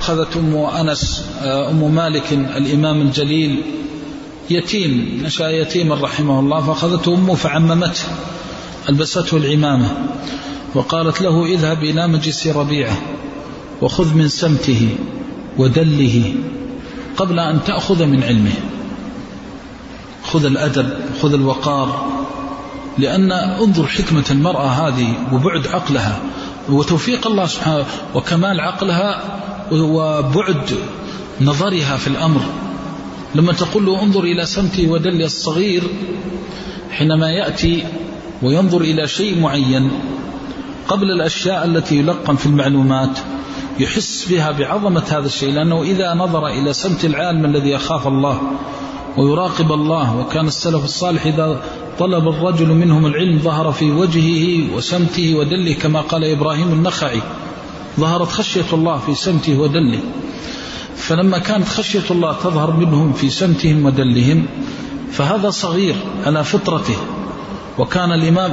أخذت أم مالك الإمام الجليل يتيم، نشأ يتيما رحمه الله، فأخذته أمه فعممته، ألبسته العمامة وقالت له اذهب إلى مجلس ربيعة وخذ من سمته ودله قبل أن تأخذ من علمه. خذ الأدب، خذ الوقار، لأن انظر حكمة المرأة هذه وبعد عقلها وتوفيق الله سبحانه وكمال عقلها وبعد نظرها في الأمر. لما تقول له انظر إلى سمته ودله الصغير حينما يأتي وينظر إلى شيء معين قبل الأشياء التي يلقن في المعلومات يحس بها بعظمة هذا الشيء، لأنه إذا نظر إلى سمت العالم الذي يخاف الله ويراقب الله، وكان السلف الصالح إذا طلب الرجل منهم العلم ظهر في وجهه وسمته ودله، كما قال إبراهيم النخعي ظهرت خشية الله في سمته ودله. فلما كانت خشية الله تظهر منهم في سمتهم ودلهم فهذا صغير على فطرته. وكان الإمام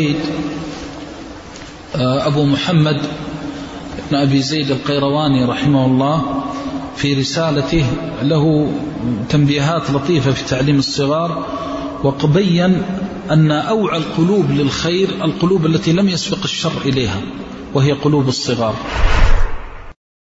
أبو محمد بن أبي زيد القيرواني رحمه الله في رسالته له تنبيهات لطيفة في تعليم الصغار، وبين أن أوعى القلوب للخير القلوب التي لم يسبق الشر إليها، وهي قلوب الصغار.